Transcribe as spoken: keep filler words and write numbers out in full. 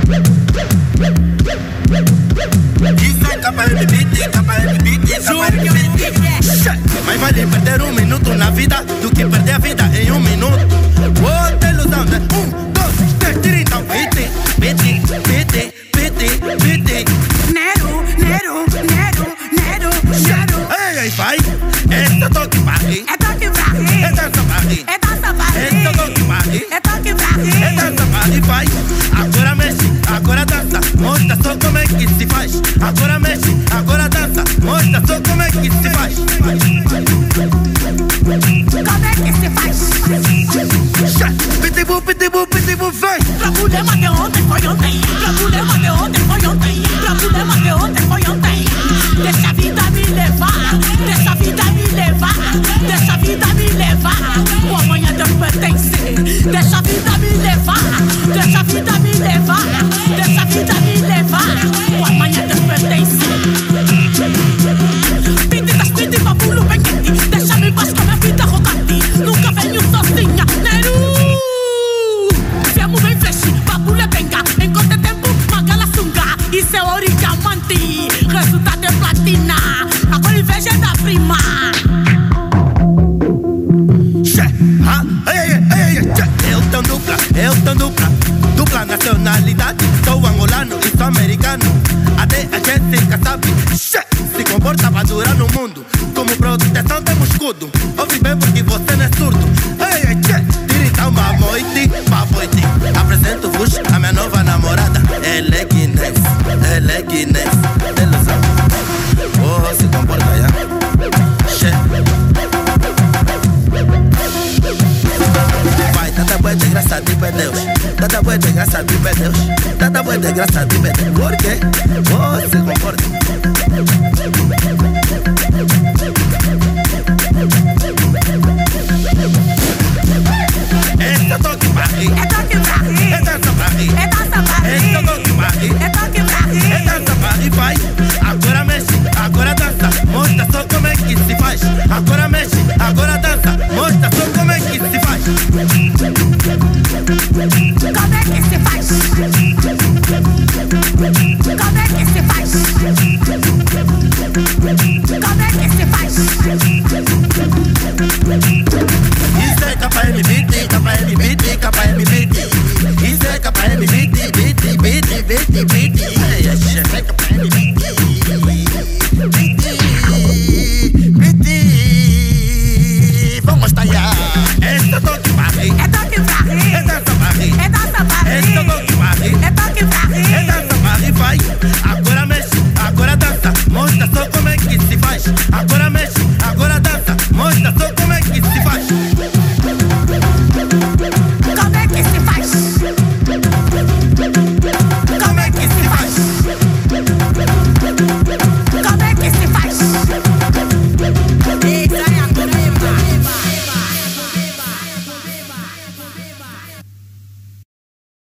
Isso é capa de beat, capa de beat, capa de beat. Mais vale perder um minuto na vida do que perder a vida em um minuto. Outra ilusão, né? Um, dois, três, tira então. Beat, beat, beat, beat, beat. Nero, Nero, Nero, Nero, Nero. Ei, ei, vai. Esta toque party. É toque party. É dança party. É dança party. Esta toque party. É toque party. É dança party, vai. Agora mexe, agora dança. Mostra só como é que se faz. Agora mexe, agora dança. Mostra só como é que se faz. Como é que se faz? Pitbull, pitbull, pitbull, vem. Problema de ontem foi ontem. Problema de ontem foi ontem. Problema de ontem foi ontem. Deixa a vida me levar. Deixa a vida me levar. Deixa a vida me levar. O amanhã Deus pertence. Deixa a vida me levar. Deixa a vida me levar. Deixa a vida me levar. O amanhã Deus pertence. Pedidas, pedi babulo bem quente. Deixa-me em paz com a minha vida arrogante. Nunca venho sozinha. Neru! Viemos bem fresh, babulo é benga. Enquanto tempo, magala sunga. Isso é ouro e diamante. Resultado é platina. Agora inveja é da prima. Eu tão dupla, eu tão dupla. Dupla nacionalidade. Sou angolano e sou americano. Até a gente fica sabe. Se comporta pra durar no mundo. Como proteção temos escudo. Ouve bem porque você não é surdo. Ei, ei, tchê. Tira então uma noite, uma noite. Apresento-vos a minha nova namorada. Ela é Guinness, ela é Guinness. Ilusão. Oh, se comporta, já. Che. Vai, tanta boa de graça, tipo é Deus. Tanta boa de graça, tipo é Deus. Tanta boa de graça, tipo é Deus. Por quê? Oh, se comporta.